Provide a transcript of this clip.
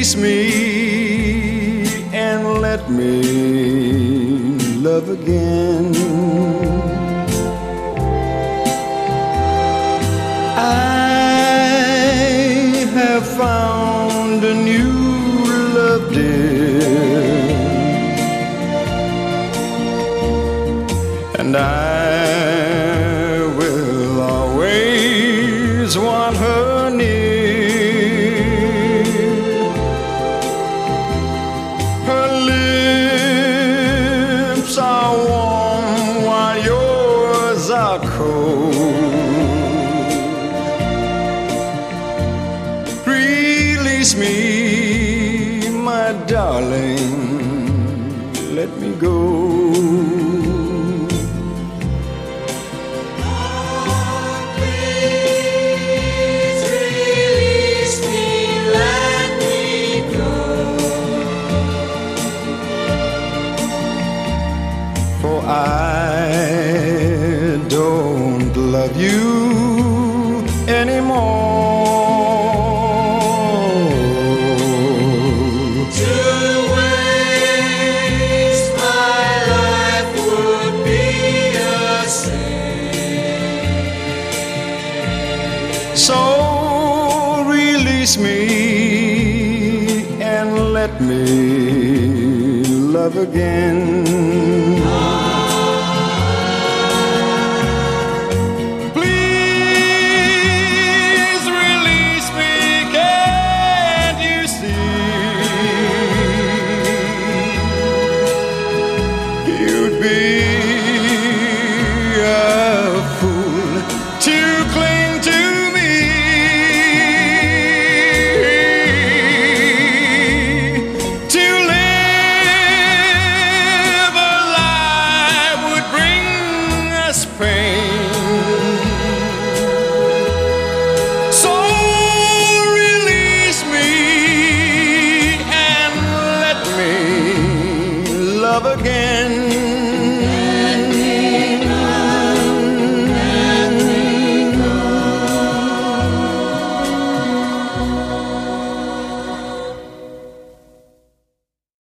Release me and let me love again. I have found a new love, dear, and I will always want her near. Her lips are warm while yours are cold. Release me, my darling, let me go. For I don't love you anymore. To waste my life would be a sin. So release me and let me love again. You'd be a fool to cling to me. To live alive would bring us pain. So release me and let me love again.